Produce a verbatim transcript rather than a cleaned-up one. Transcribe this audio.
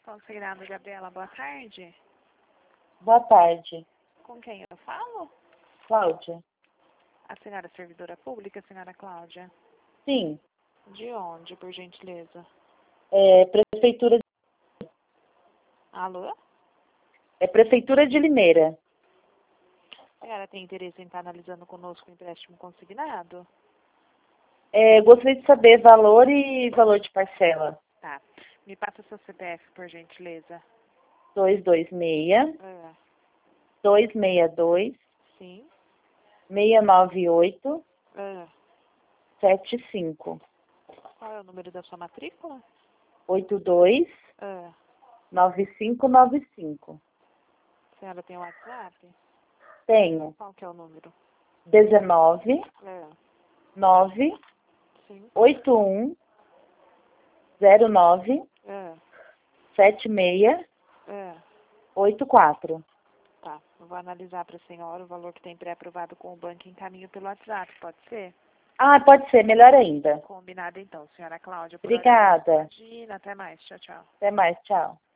Consignado Gabriela, boa tarde. Boa tarde. Com quem eu falo? Cláudia? A senhora é servidora pública, senhora Cláudia? Sim. De onde, por gentileza? É Prefeitura de... Alô? É Prefeitura de Limeira. A senhora tem interesse em estar analisando conosco o empréstimo consignado? É, gostaria de saber valor e valor de parcela. Tá. Me passa seu C P F, por gentileza. dois dois seis, É. dois seis dois, Sim. seis nove oito, É. sete cinco. Qual é o número da sua matrícula? oito dois É. nove cinco nove cinco. A senhora tem WhatsApp? Tenho. Qual que é o número? dezenove, É. nove, Sim. oito um, zero nove, É. sete seis, É. oito quatro. Tá. Eu vou analisar para a senhora o valor que tem pré-aprovado com o banco em caminho pelo WhatsApp, pode ser? Ah, pode ser, melhor ainda. Combinado então, senhora Cláudia. Por hora é isso. Obrigada. Imagina, até mais. Tchau, tchau. Até mais, tchau.